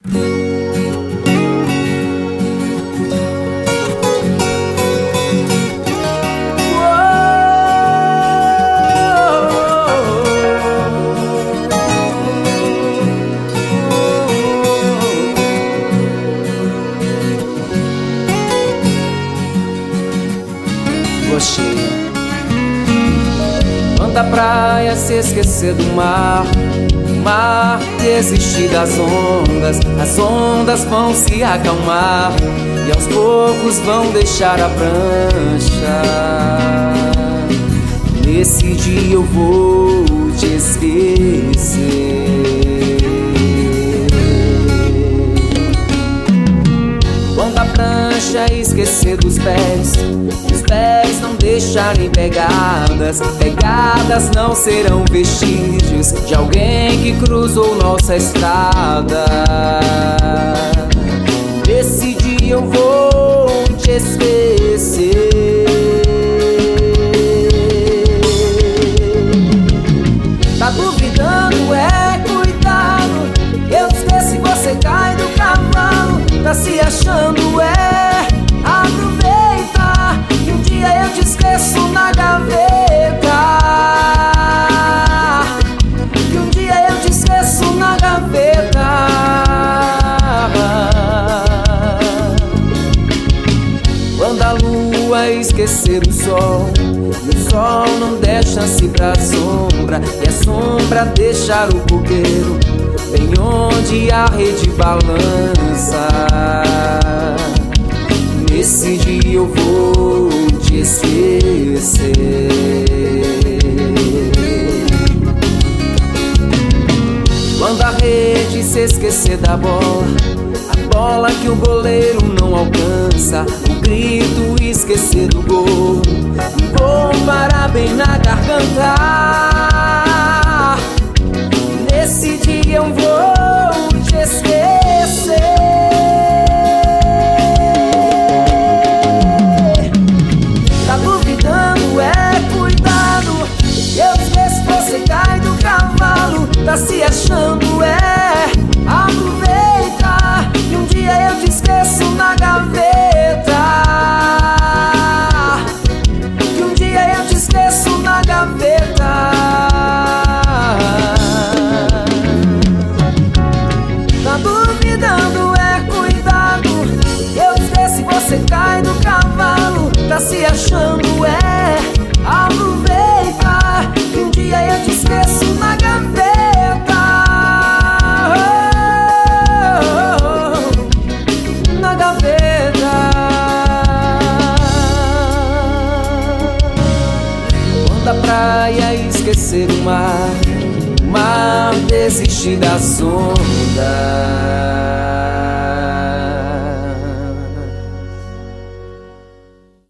Quando a praia se esquecer do mar, o mar desistir das ondas, as ondas vão se acalmar e aos poucos vão deixar a prancha. Nesse dia eu vou te esquecer. Quando a prancha esquecer dos pés, os pés não deixarem pegadas, pegadas não serão vestígios de alguém que cruzou nossa estrada. Nesse dia eu vou te esquecer. Tá duvidando? É cuidado, eu esqueço e você cai do cavalo. Tá se achando? É aproveita, que um dia eu te esqueço na gaveta. Que um dia eu te esqueço na gaveta. Quando a lua esquecer o sol, e o sol não der chance pra sombra, e a sombra deixar o coqueiro bem onde a rede balança. Nesse dia eu vou te esquecer. Quando a rede se esquecer da bola, a bola que o goleiro não alcança, o grito esquecer do gol, o gol parar bem na garganta. Nesse dia eu vou te esquecer. Tá duvidando? É cuidado, eu esqueço, você cai do cavalo. Tá se achando? É aproveita, que um dia eu te esqueço na gaveta. Que um dia eu te esqueço na gaveta. Tá duvidando? É cuidado, eu esqueço e você cai do cavalo. Tá se achando? É aproveita, que um dia eu te esqueço na gaveta. Na gaveta. Quando a praia esquecer o mar desistir das ondas.